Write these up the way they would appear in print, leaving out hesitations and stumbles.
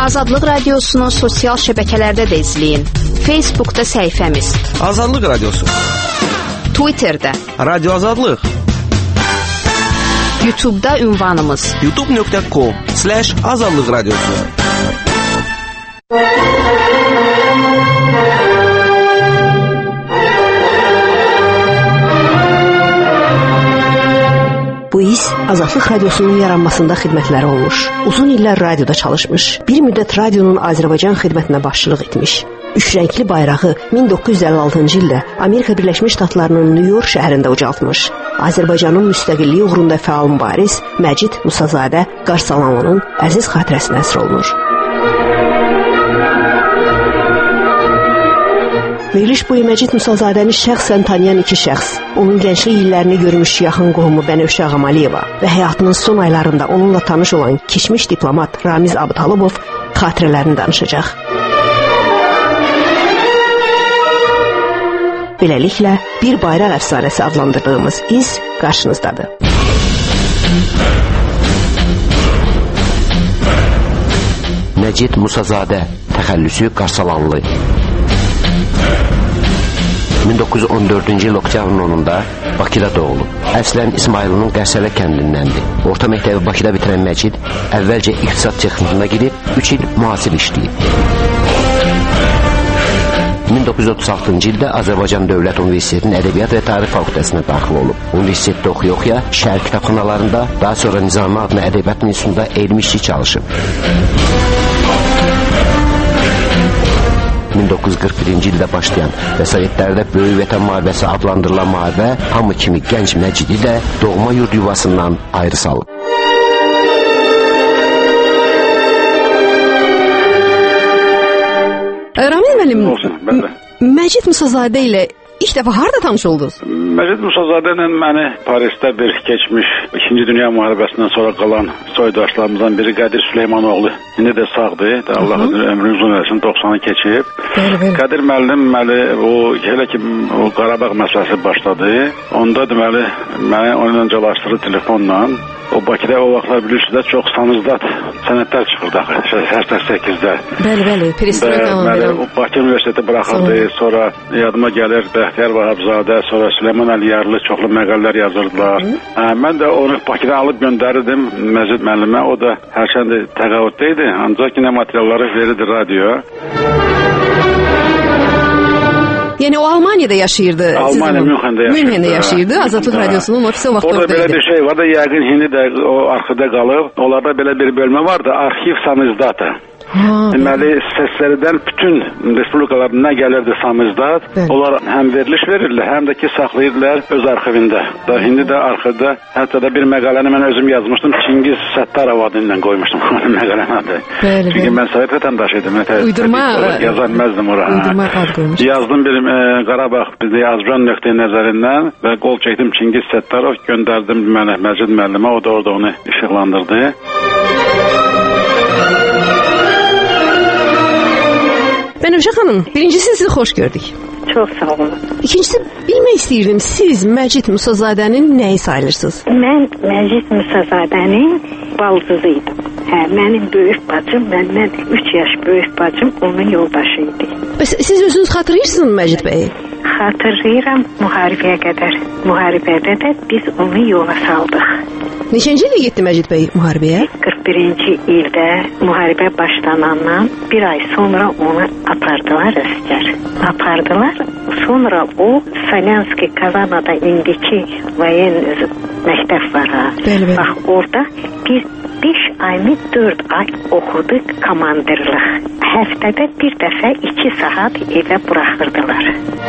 Azadlıq Radiosunu sosial şəbəkələrdə də izləyin. Facebookda səhifəmiz Azadlıq Radiosu, Twitterdə Radio Azadlıq, YouTube'da ünvanımız youtube.com/Azadlıq Radiosu. Bu iz Azadlıq Radiosunun yaranmasında xidmətləri olmuş. Uzun illər radioda çalışmış. Bir müddət radionun Azərbaycan xidmətinə başçılıq etmiş. Üçrəngli bayrağı 1956-cı ildə Amerika Birləşmiş Ştatlarının New York şəhərində ucaltmış. Azərbaycanın müstəqilliyi uğrunda fəal mübariz Məcid Musazadə Qarsalanlının əziz xatirəsinə əsr olunur. Veriliş boyu Məcid Musazadəni şəxsən tanıyan iki şəxs, onun gənclik illərini görmüş yaxın qohumu Bənövşə Ağamaliyeva və həyatının son aylarında onunla tanış olan keçmiş diplomat Ramiz Abtalibov xatirələrini danışacaq. Beləliklə, bir bayraq əfsanəsi adlandırdığımız iz qarşınızdadır. Məcid Musazadə, təxəllüsü Qarsalanlı. 1914-cü il oktyabrın 10-da Bakıda doğulub. Əslən İsmailinin Qərsələ kəndindəndir. Orta məktəbi Bakıda bitirən Məcid əvvəlcə iqtisad texnikasına girib 3 il mühasib işləyib. 1936-cı ildə Azərbaycan Dövlət Universitetinin Ədəbiyyat və Tarix fakültəsinə daxil olub. Universitetdə oxuya-oxuya şəhər kitabxanalarında, daha sonra Nizami adına Ədəbiyyat institutunda elmi işçi çalışıb. 1941-ci ildə başlayan və Sovetlərdə Böyük Vətən müharibəsi adlandırılan müharibə hamı kimi gənc Məcidi də doğma yurd yuvasından ayrı salıb. Ramiz müəllim, Məcid Musazadə ilə İlk dəfə harada tanış oldunuz? Məcid Musazadə ilə məni Parisdə bir keçmiş 2-ci Dünya müharibəsindən sonra qalan soydaşlarımızdan biri Qədir Süleymanoğlu. İndi də sağdır. Allah ömrünü uzun eləsin, 90'ı keçib. Qədir müəllim elə ki o Qarabağ məsələsi başladı. Onda deməli məni onunla calaşdırdı telefonla. O Bakıda o vaxtlar bilirsiniz çox samizdat sənədlər çıxırdı axı 88'də. Bəli, perestroika. O Bakı Universiteti buraxıldı. Sonra yadıma gəlir Bəxtiyar Vahabzadə, sonra Süleyman Əliyarlı çoxlu məqalələr yazırdılar. Mən də onu Bakıdan alıb göndərirdim Məcid müəllimə. O da hərçənd təqaüddə idi, ancaq yine materialları verirdi radioya. Yəni o Almaniyada yaşayırdı. Almaniya Münxendə yaşayırdı. Azadlıq Radiosunun ofisi o vaxt oradaydı. Orada belə bir şey var da yəqin indi də o arxada qalıb. Onlarda belə bir bölmə vardı, arxiv samizdata. Deməli səslərdən bütün respublikalarda nə gəlirdi samizdat, onlar həm veriliş verirlər, həm də ki saxlayırlar öz arxivində. İndi də arxivdə hətta da bir məqaləni mən özüm yazmışdım, Çingiz Səttarov adı ilə qoymuşdum məqalənin adı. Çünki mən Sovet vətəndaşı idim. Uydurma yazılmazdım ora. Uydurma ad qoymuş. Yazdım bir Qarabağ bizdə Azərbaycan nöqteyi nəzərindən və qol çəkdim Çingiz Səttarov, göndərdim mənə Məcid müəllimə, o da orada onu işıqlandırdı. Bənövşə xanım, birincisi sizi xoş gördük. Çox sağ olun. İkincisi, bilmək istəyirdim, siz Məcid Musazadənin nəyi sayılırsınız? Mən Məcid Musazadənin baldızıydım. Mənim böyük bacım, məndən 3 yaş böyük bacım onun yoldaşı idi. Siz özünüz xatırlayırsınız Məcid bəyi? Xatırlayıram müharibəyə qədər. Müharibədə də biz onu yola saldıq. Neçənci ildə getdi Məcid bəy müharibəyə? 41-ci ildə müharibə başlanandan bir ay sonra onu apardılar əsgər. Apardılar. Sonra o Salyanski Kazanada indiki vayen məktəb var. Bax orada bir 5 ay mı 4 ay oxudu komandirlik. Həftədə bir dəfə 2 saat evə buraxırdılar.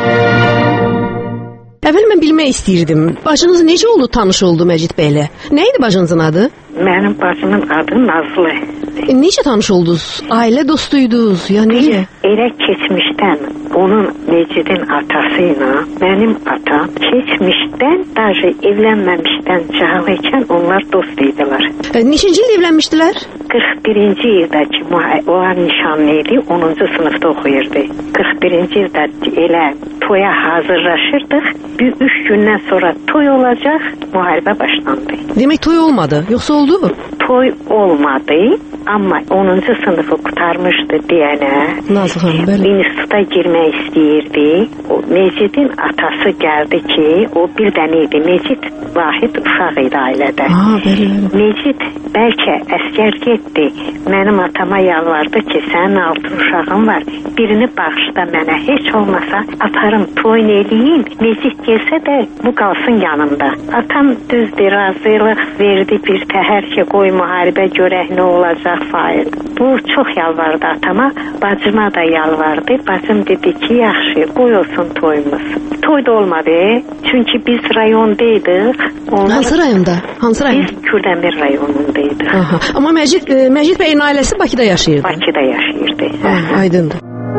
Əvvəl mən bilmək istəyirdim. Bacınız necə oldu, tanış oldu Məcid bəylə? Nə idi bacınızın adı? Mənim bacımın adı Nazlı. Necə tanış oldunuz? Ailə dostuydunuz? Ya necə? Elə keçmişdən onun Məcidin atası ilə mənim atam keçmişdən, daha evlənməmişdən cahalıkən onlar dost idilər. Neçənci il evlənmişdilər? 41-ci ildə ki, onlar nişanlı idi, 10-cu sınıfda oxuyurdu. 41-ci ildə elə toya hazırlaşırdıq. Bir 3 gündən sonra toy olacaq, müharibə başlandı. Demək toy olmadı, yoxsa oldu? Toy olmadı. Amma 10-cu sınıfı qurtarmışdı deyənə Nazlı xanım, bəli. instituta girmək istəyirdi. O Mecidin atası gəldi ki, o bir dənə idi. Mecid vahid uşaq idi ailədə. Bəli. Mecid bəlkə əskər getdi. Mənim atama yalvardı ki, sənin 6 uşağın var. Birini bağışla mənə. Heç olmasa aparım, toyun eləyim. Mecid gəlsə də bu qalsın yanımda. Atam düzdür, razılıq verdi bir təhər ki, qoy müharibə görək nə olacaq fail. Bu çox yalvardı atama. Bacıma da yalvardı. Bacım dedi ki, yaxşı, qoy olsun toyumuz. Toy da olmadı. Çünki biz rayondaydıq. Hansı rayonda? Biz Kürdəmir rayonundaydıq. Amma Məcid bəyin ailəsi Bakıda yaşayırdı. Bakıda yaşayırdı. Aydındır.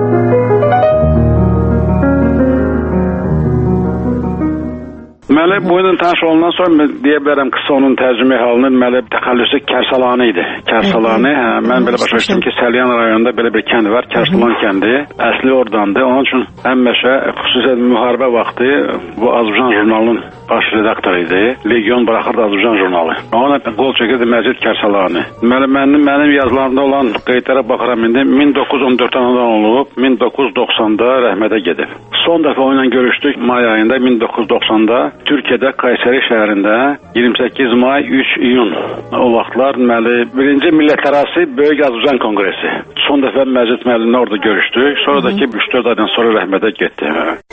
Deməli, bu ilə tanış olandan sonra deyə bilərəm qısa onun tərcümə halını. Deməli, təxəllüsü Kərsalanı idi. Kərsalanı, mən belə başa düşdüm ki, Səlyan rayonunda belə bir kənd var, Kərsalan kəndi. Əsli oradandır. Onun üçün həmişə xüsusilə müharibə vaxtı bu Azərbaycan jurnalının baş redaktoru idi. Legion buraxırdı Azərbaycan jurnalı. Ona qol çəkirdi Məcid Kərsalanı. Deməli, mənim yazılarımda olan qeydlərə baxıram indi 1914-dən olub, 1990-da rəhmətə gedib. Son dəfə onunla görüşdük may ayında 1990-da Türkiyədə Kayseri şəhərində 28 may 3 iyun o vaxtlar deməli birinci millətlərarası Böyük Azərbaycan Konqresi. Son dəfə Məcid müəllimlə orada görüşdük. Sonra da ki 3-4 aydan sonra rəhmətə getdi.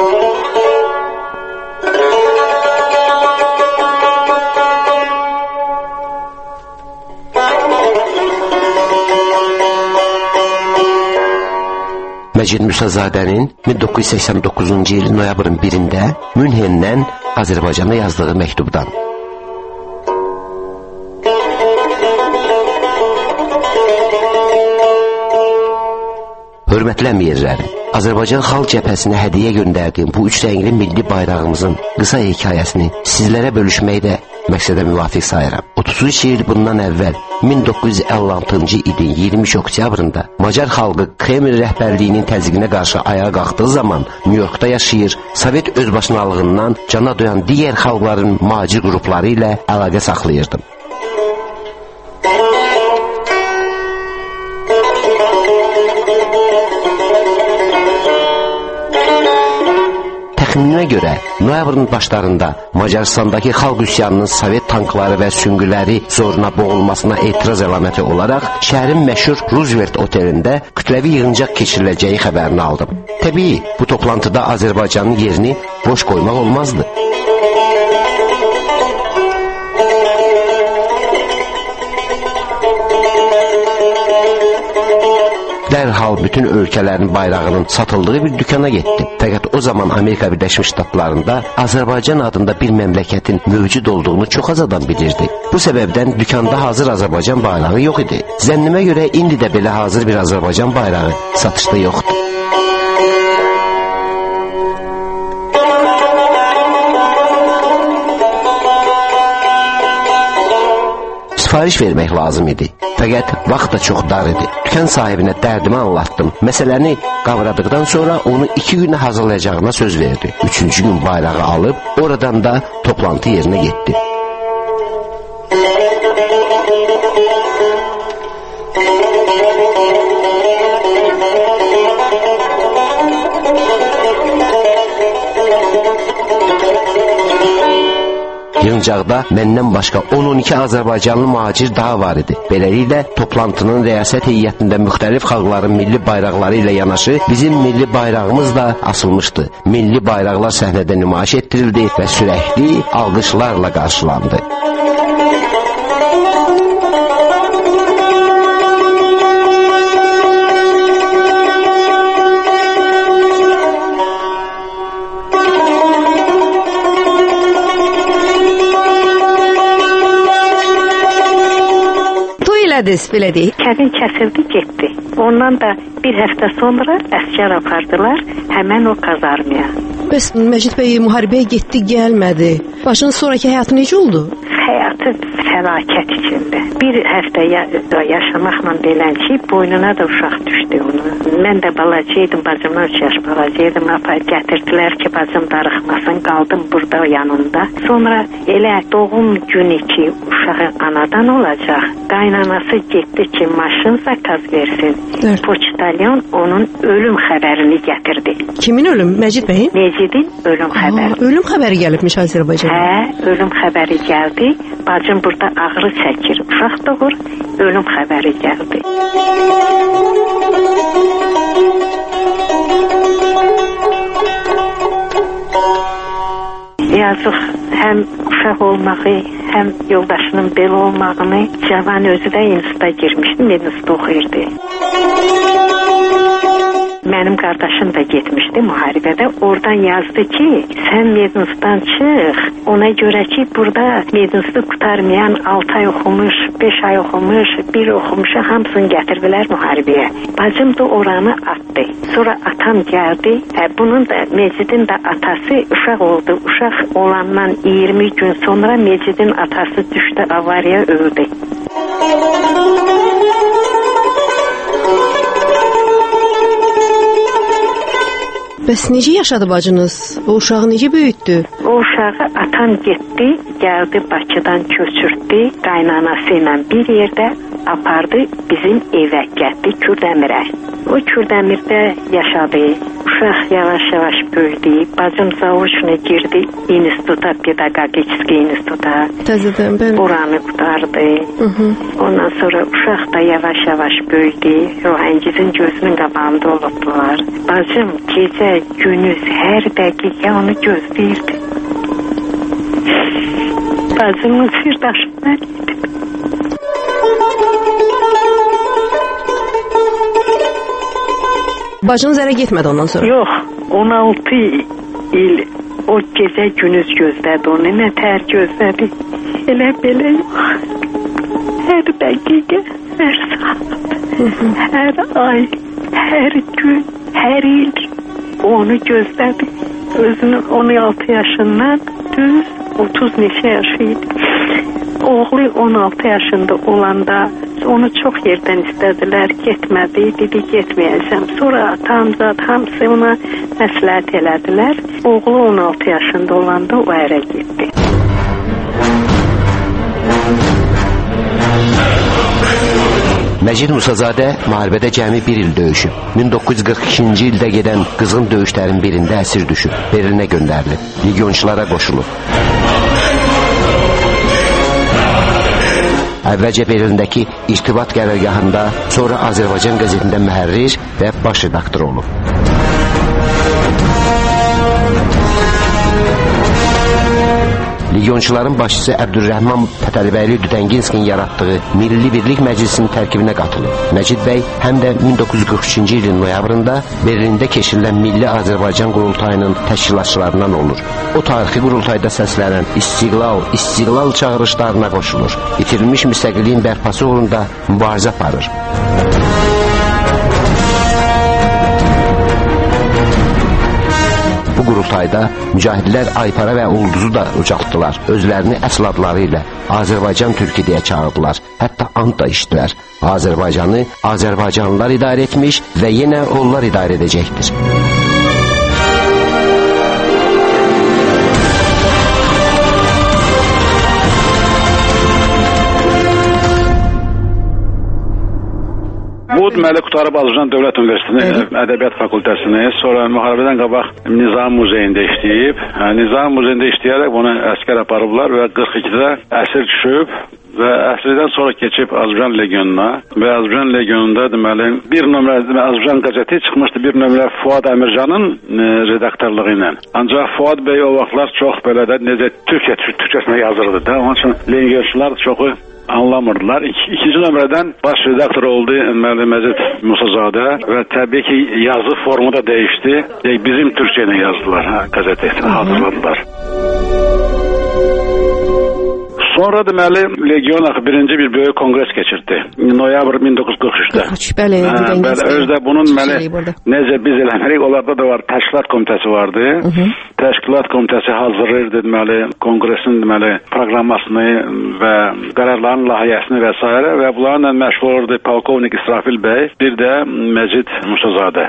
Məcid Musazadənin 1989-cu il noyabrın 1-də Münhendən Azərbaycana yazdığı məktubdan. Hörmətli əmiyerlərim, Azərbaycan Xalq Cəbhəsinə hədiyyə göndərdiyim bu 3 rəngli milli bayrağımızın qısa hekayəsini sizlərə bölüşməkdə məqsədə müvafiq sayıram. 33 il bundan əvvəl 1956-cı ilin 23 oktyabrında Macar xalqı Kreml rəhbərliyinin təzyiqinə qarşı ayağa qalxdığı zaman Nyu-Yorkda yaşayır, Sovet özbaşınalığından cana doyan digər xalqların macir qrupları ilə əlaqə saxlayırdım. Təxmininə görə, noyabrın başlarında Macaristandakı xalq üsyanının Sovet tankları və süngüləri zoruna boğulmasına etiraz əlaməti olaraq şəhərin məşhur Roosevelt otelində kütləvi yığıncaq keçiriləcəyi xəbərini aldım. Təbii, bu toplantıda Azərbaycanın yerini boş qoymaq olmazdı. Dərhal bütün ölkələrin bayrağının satıldığı bir dükana getdim. Fəqət o zaman Amerika Birləşmiş Ştatlarında Azərbaycan adında bir məmləkətin mövcud olduğunu çox az adam bilirdi. Bu səbəbdən dükanda hazır Azərbaycan bayrağı yox idi. Zənnimə görə indi də belə hazır bir Azərbaycan bayrağı satışda yoxdur. Sifariş vermək lazım idi. Fəqət vaxt da çox dar idi. Dükan sahibinə dərdimi anlattım. Məsələni qavradıqdan sonra onu 2 günə hazırlayacağına söz verdi. 3-cü gün bayrağı alıb oradan da toplantı yerinə getdi. Yığıncaqda məndən başqa 10-12 Azərbaycanlı macir daha var idi. Beləliklə, toplantının rəyasət heyətində müxtəlif xalqların milli bayraqları ilə yanaşı bizim milli bayrağımız da asılmışdı. Milli bayraqlar səhnədə nümayiş etdirildi və sürəkli alqışlarla qarşılandı. Belə deyək. Kəbin kəsildi, getdi. Ondan da bir həftə sonra əskər apardılar həmən o kazarmaya. Bəs Məcid bəy müharibəyə getdi, gəlmədi. Başının sonraki həyatı necə oldu? Həyatı fəlakət içində. Bir həftə yaşamaqla belən ki, boynuna da uşaq düşdü onu. Mən də balacaydım, bacımdan 3 yaş balacaydım. Gətirdilər ki, bacım darıxmasın, qaldım burada yanında. Sonra elə doğum günü ki, uşağı anadan olacaq, qaynanası getdi ki, maşın zakaz versin. Evet. Poçtalyon onun ölüm xəbərini gətirdi. Kimin ölüm? Məcid bəyin? Məcidin ölüm xəbəri. Ölüm xəbəri gəlibmiş Azərbaycana. Hə, ölüm xəbəri gəldi. Bacım burada ağrı çəkir, uşaq doğur, ölüm xəbəri gəldi. Yazıq həm uşaq olmağı, həm yoldaşının belə olmağını, cavan özü də instituta girmişdi, institutda oxuyurdu. Mənim qardaşım da getmişdi müharibədə. Oradan yazdı ki, sən medinstdan çıx. Ona görə ki, burada medinstı qutarmayan 6 ay oxumuş, 5 ay oxumuş, 1 oxumuşu hamısını gətirdilər müharibəyə. Bacım da oranı atdı. Sonra atam gəldi. Bunun da Mecidin də atası uşaq oldu. Uşaq olandan 20 gün sonra Mecidin atası düşdü, avariya öldü. Bəs necə yaşadı bacınız? O uşağı necə böyütdü? O uşağı atam getdi, gəldi Bakıdan köçürdü, qaynanası ilə bir yerdə apardı, bizim evə gəldi Kürdəmirə. O Kürdəmirdə yaşadı. Uşaq yavaş-yavaş böyüdü. Bacım zavuçuna girdi instituta, pedagogiki instituta. Təzədən bəli. Oranı qutardı. Ondan sonra uşaq da yavaş-yavaş böyüdü. Rohəngizin gözünün qabağında olubdular. Bacım gecə, gündüz, hər dəqiqə onu gözləyirdi. Bacımın sirdaşına idi. Bacınız ərə getmədi ondan sonra? Yox, 16 il o gecə gündüz gözlədi onu, nə tər gözlədi. Elə belə yox. Hər dəqiqə, hər saat, hər ay, hər gün, hər il onu gözlədi. Özünün 16 yaşından düz 30 neçə yaşı idi. Oğlu 16 yaşında olanda onu çox yerdən istədilər, getmədi, dedi getməyəcəm. Sonra atam, zat hamısı ona məsləhət elədilər. Oğlu 16 yaşında olanda o ərə getdi. Məcid Musazadə müharibədə cəmi 1 il döyüşüb. 1942-ci ildə gedən qızğın döyüşlərin birində əsir düşüb. Berlinə göndərilib. Legionçulara qoşulub. Əvvəlcə Berlindəki İrtibat qərargahında, sonra Azərbaycan qəzetində mühərrir və baş redaktor olub. Legionçuların başçısı Əbdülrəhman Pətəlibəyli Düdənginskinin yaratdığı Milli Birlik Məclisinin tərkibinə qatılıb. Məcid bəy həm də 1943-cü ilin noyabrında Berlində keçirilən Milli Azərbaycan qurultayının təşkilatçılarından olur. O tarixi qurultayda səslənən İstiqlal çağırışlarına qoşulur. İtirilmiş müstəqilliyin bərpası uğrunda mübarizə aparır. Bu qurultayda mücahidlər Aypara və Ulduzu da ucaltdılar. Özlərini əsl adları ilə Azərbaycan Türkü deyə çağırdılar. Hətta ant da içdilər. Azərbaycanı Azərbaycanlılar idarə etmiş və yenə onlar idarə edəcəkdir. Bu deməli qutarıb Azərbaycan Dövlət Universitetinin Ədəbiyyat Fakültəsini, sonra müharibədən qabaq Nizam Muzeyində işləyib. Nizam Muzeyində işləyərək bunu əskər aparıblar və 42-də əsir düşüb və əsirdən sonra keçib Azərbaycan Legionuna və Azərbaycan Legionunda deməli bir nömrə Azərbaycan qəzeti çıxmışdı, bir nömrə Fuad Əmircanın redaktorluğu ilə. Ancaq Fuad bəy o vaxtlar çox belə də necə Türkçəsində yazırdı da, onun üçün legionçular çoxu anlamırdılar. İkinci nömrədən baş redaktor oldu Məcid Musazadə və təbii ki yazı formu da dəyişdi. Bizim Türkçə ilə yazdılar qəzeti, hazırladılar. Sonra deməli Legion axı birinci bir böyük kongres keçirdi. Noyabr 1943-də. Bəli, özdə bunun deməli necə biz eləmərik, onlarda da var, təşkilat komitəsi vardı. Təşkilat komitəsi hazırlayırdı deməli kongresin deməli proqrammasını və qərarların layihəsini və s. və bunlarla məşğul olurdu polkovnik İsrafil bəy, bir də Məcid Musazadə.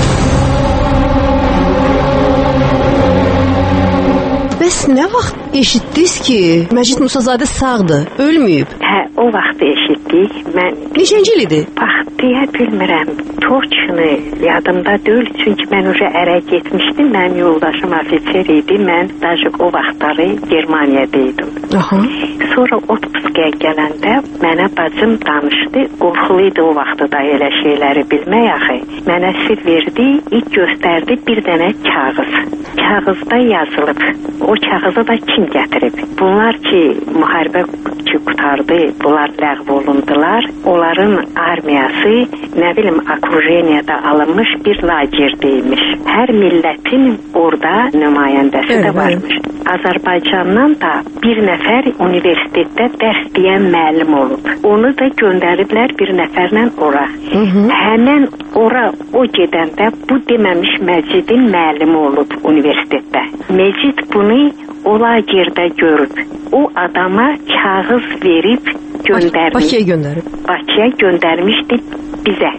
Bəs nə vaxt eşitdiniz ki, Məcid Musazadə sağdır, ölməyib? Hə, o vaxt eşitdik. Mən neçənci il idi? Bax, deyə bilmirəm. Torçunu yadımda deyil, çünki mən уже ərə getmişdim. Mənim yoldaşım ofitser idi. Mən daha o vaxtları Germaniyada idim. Sonra otpuskaya gələndə mənə bacım danışdı. Qorxuluydu o vaxtda da elə şeyləri bilmək axı. Mənə sir verdi, ilk göstərdi bir dənə kağız. Kağızda yazılıb. O kağızı da kim gətirib? Bunlar ki, müharibə qutardı, bunlar ləğv olundular. Onların armiyası, nə bilim, okrujeniyada alınmış bir lagirdeymiş. Hər millətin orada nümayəndəsi də varmış. Azərbaycandan da bir nəfər universitetdə dərs deyən müəllim olub. Onu da göndəriblər bir nəfərlə ora. Həmən ora o gedəndə bu deməmiş Məcidin müəllimi olub universitetdə. Məcid bunu o lagerdə görüb. O adama kağız verib göndərmiş. Bakıya göndərib. Bakıya göndərmişdi bizə.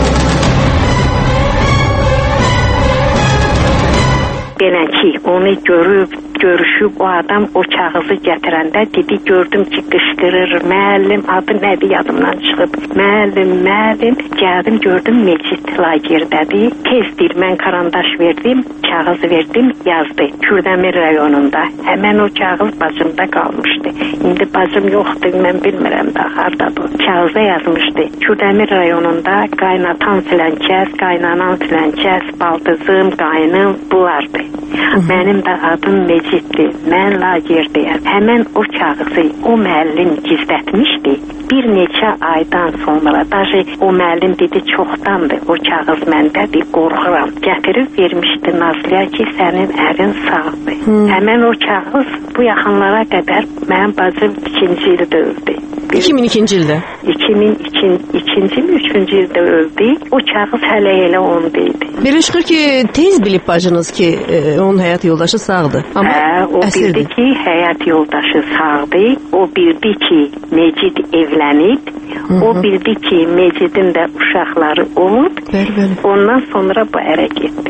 Belə ki, onu görüb, görüşüb o adam o kağızı gətirəndə dedi, gördüm ki, qışqırır, müəllim, adı nədir yadımdan çıxıb, müəllim, gəldim, gördüm Mecid lagerdədir, tezdir, mən karandaş verdim, kağız verdim, yazdı, Kürdəmir rayonunda, həmən o kağız bacımda qalmışdı, indi bacım yoxdur, mən bilmirəm də, hardadır, kağıza yazmışdı, Kürdəmir rayonunda qaynatan filan kəs, qaynanan filan kəs, baldızım, qaynım, bulardı. Mənim də adım Meciddir, mən lagerdəyəm. Həmən o kağızı o müəllim gizlətmişdi. Bir neçə aydan sonra, daşı o müəllim dedi, çoxdandır, o kağız məndədir, qorxuram. Gətirib vermişdi Nazlıya ki, sənin ərin sağdır. Həmən o kağız bu yaxınlara qədər mənim bacım 2-ci ildə öldü. 2002-ci ildə? 2002-ci il, 3-cü ildə öldü. O kağız hələ elə onda idi. Belə çıxır ki, tez bilib bacınız ki, onun həyat yoldaşı sağdır. Amma o bildi ki, həyat yoldaşı sağdır. O bildi ki, Mecid evlənib. O bildi ki, Mecidin də uşaqları olub. Bəli. Ondan sonra bu ərə getdi.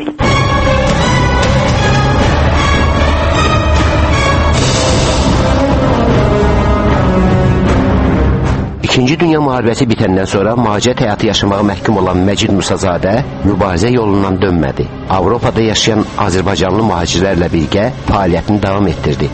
İkinci Dünya müharibəsi bitəndən sonra mühacirət həyatı yaşamağa məhkum olan Məcid Musazadə mübarizə yolundan dönmədi. Avropada yaşayan Azərbaycanlı mühacirlərlə birgə fəaliyyətini davam etdirdi.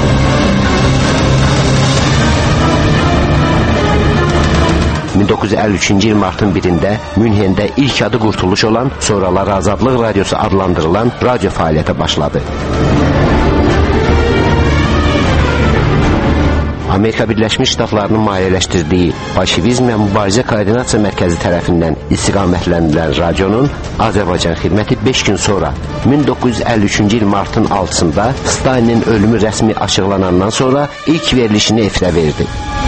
...1953-cü il martın 1-də Münhendə ilk adı qurtuluş olan, sonralar Azadlıq Radiosu adlandırılan radio fəaliyyətə başladı. Amerika Birləşmiş Ştatlarının maliyyələşdirdiyi Bolşevizmlə Mübarizə Koordinasiya Mərkəzi tərəfindən istiqamətləndirilən radionun Azərbaycan xidməti 5 gün sonra 1953-cü il martın 6-sında Stalinin ölümü rəsmi açıqlanandan sonra ilk verilişini efirə verdi.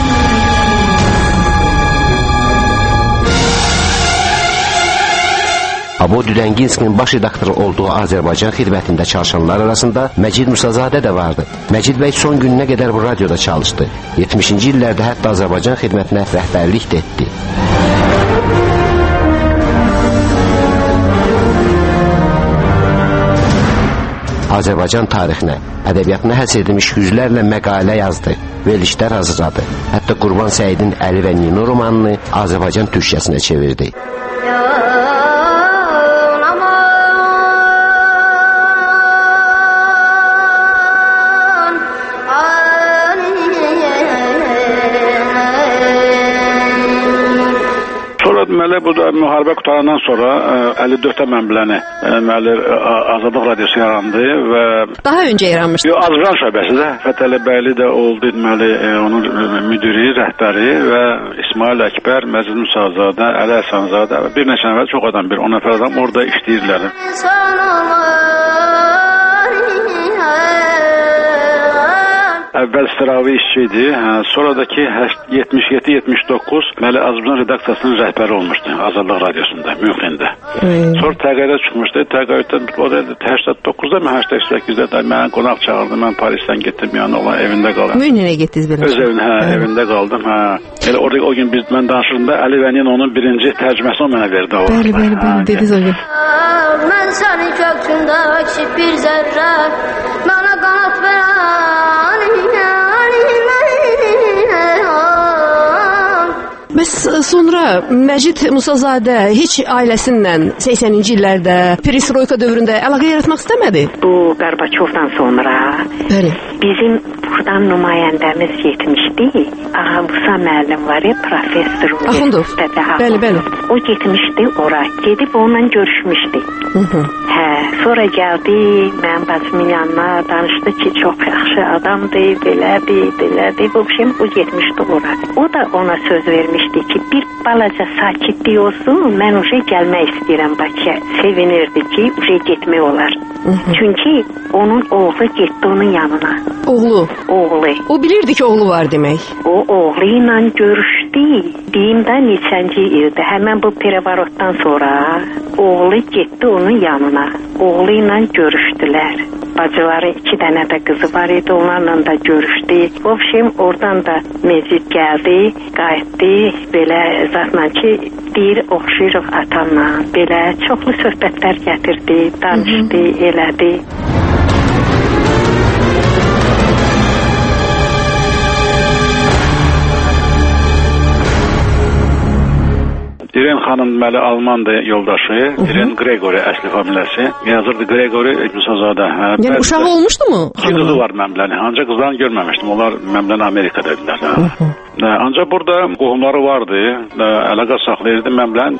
Abo Düdənginskinin baş redaktoru olduğu Azərbaycan xidmətində çalışanlar arasında Məcid Musazadə də vardı. Məcid bəy son gününə qədər bu radioda çalışdı. 70-ci illərdə hətta Azərbaycan xidmətinə rəhbərlik də etdi. Azərbaycan tarixinə, ədəbiyyatına həsr edilmiş yüzlərlə məqalə yazdı, verilişlər hazırladı. Hətta Qurban Səidin Əli və Nino romanını Azərbaycan türkçəsinə çevirdi. Deməli, bu da müharibə qutarandan sonra 54-də mən biləni Azadlıq Radiosu yarandı və... Daha öncə yaranmışdı. Azərbaycan şöbəsi də, Fətəli Bəyli də oldu, deməli, onun müdiri, rəhbəri və İsmail Əkbər, Məcid Musazadə, Əli Həsənzadə və bir neçə nəfər, çox adam, 10 nəfər adam orada işləyirlər. əvvəl sıravi işçi idi. Sonradakı 77-79 deməli Azərbaycan redaksiyasının rəhbəri olmuşdu Azadlıq Radiosunda, Münxendə. Sonra təqaüdə çıxmışdı. Təqaüddən o da 89-da mı 88-də də mənə qonaq çağırdı. Mən Parisdən getdim, yəni olan evində qaldım. Münxenə getdiniz belə? Öz evində, evində qaldım. Elə orada o gün mən danışırdım da Əli Vəninonun birinci tərcüməsini mənə verdi. Bəli, dediniz o gün. Mən sənin köksündəki bir zərrə mənə qanat verən. Bəs sonra Məcid Musazadə heç ailəsinlə 80-ci illərdə perestroyka dövründə əlaqə yaratmaq istəmədi? Bu Qarbaçovdan sonra bizim buradan nümayəndəmiz getmişdi. Ağa Musa müəllim var ya, professor. Axundov. Bəli. O getmişdi ora. Gedib onunla görüşmüşdü. Sonra gəldi, mən bacımın yanına danışdı ki, çox yaxşı adamdır, belədir. Bu şey o getmişdi ora. O da ona söz vermişdi ki, bir balaca sakitlik olsun, mən uşa gəlmək istəyirəm Bakıya. Sevinirdi ki, uşa getmək olar. Çünki onun oğlu getdi onun yanına. Oğlu? Oğlu. O bilirdi ki, oğlu var demək. O oğlu ilə görüşdü. Deyim də neçənci ildə. Həmən bu prevarotdan sonra oğlu getdi onun yanına. Oğlu ilə görüşdülər. Bacıları 2 dənə də qızı var idi, onlarla da görüşdü. Ovşim oradan da Mecid gəldi, qayıtdı, belə zatla ki, deyir, oxşuyuruq atanla. Belə çoxlu söhbətlər gətirdi, danışdı, elədi. İren xanım deməli Almandır yoldaşı, İren Gregory əsli familiyası. Yazırdı Gregory Musazadə. Yəni uşağı olmuşdu mu? İki qızı var məmləni. Ancaq qızlarını görməmişdim. Onlar məmləni Amerikadaydılar. Ancaq burada qohumları vardı. Əlaqə saxlayırdı məmlən.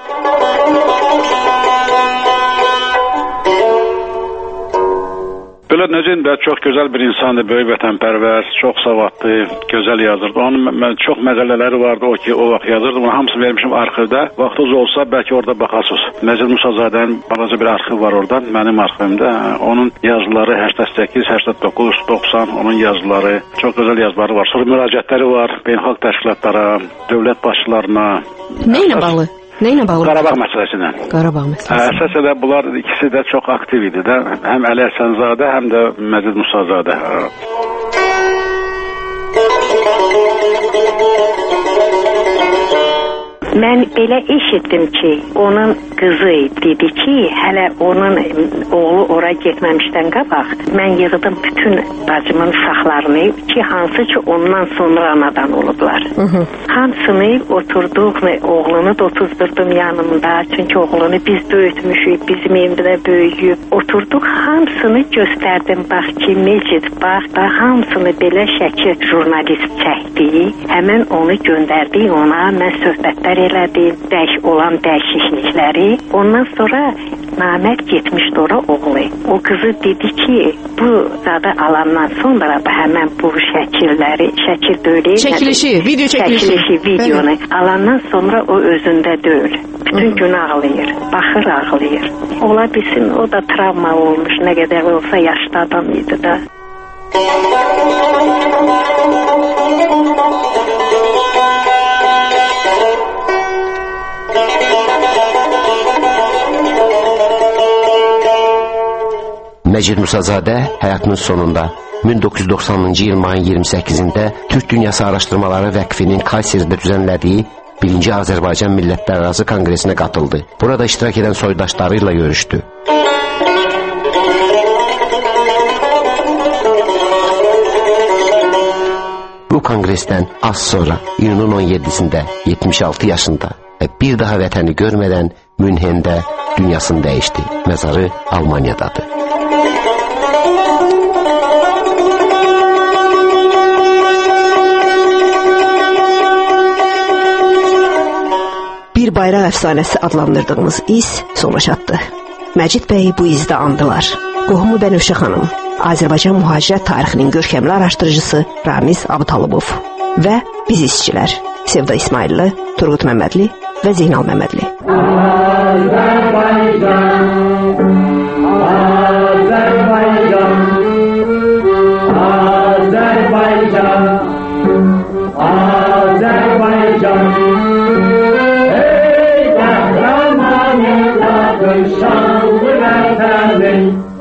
Belə necə də çox gözəl bir insandır, böyük vətənpərvər, çox savadlı, gözəl yazırdı. Onun çox məqalələri vardı o ki, o vaxt yazırdı. Bunu hamısını vermişim arxivdə. Vaxtınız olsa bəlkə orada baxarsınız. Məcid Musazadənin balaca bir arxiv var oradan, mənim arxivimdə. Onun yazıları 88, 89, 90, onun yazıları, çox gözəl yazıları var. Sonra müraciətləri var beynəlxalq təşkilatlara, dövlət başçılarına. Nə ilə bağlı? Nə ilə bağlı? Qarabağ məsələsindən. Qarabağ məsələsi. Əsas elə bunlar ikisi də çox aktiv idi də. Həm Əli Həsənzadə, həm də Məcid Musazadə. Mən belə eşitdim ki, onun qızı dedi ki, hələ onun oğlu ora getməmişdən qabaq, mən yığdım bütün bacımın uşaqlarını ki, hansı ki ondan sonra anadan olublar. Hamısını oturduq, oğlunu da otuzdurdum yanımda, çünki oğlunu biz böyütmüşük, bizim evimdə böyüyüb. Oturduq, hamısını göstərdim, bax ki, Mecid, bax, hamısını belə şəkil jurnalist çəkdi, həmən onu göndərdi ona, mən söhbətlər elədi, olan dəyişiklikləri. Ondan sonra namərd getmişdi ora oğlu. O qızı dedi ki, bu zadı alandan sonra da həmən bu şəkilləri, şəkil deyil. Çəkilişi, video çəkilişi. Çəkilişi, videonu alandan sonra o özündə deyil. Bütün gün ağlayır, baxır ağlayır. Ola bilsin, o da travma olmuş, nə qədər olsa yaşlı adam idi da. Məcid Musazadə həyatının sonunda 1990-cı il mayın 28-də Türk Dünyası Araşdırmaları Vəqfinin Kayseridə düzənlədiyi 1-ci Azərbaycan Millətlərarası Konqresinə qatıldı. Burada iştirak edən soydaşları ilə görüşdü. Bu konqresdən az sonra iyunun 17-sində 76 yaşında və bir daha vətəni görmədən Münxendə dünyasını dəyişdi. Məzarı Almaniyadadır. Bir bayraq əfsanəsi adlandırdığımız iz sona çatdı. Məcid bəyi bu izdə andılar. Qohumu Bənövşə xanım, Azərbaycan mühacirət tarixinin görkəmli araşdırıcısı Ramiz Abtalibov və biz işçilər Sevda İsmailli, Turqut Məmmədli və Zeynal Məmmədli. Azərbaycan, Azərbaycan, Azərbaycan. şanlı vətənin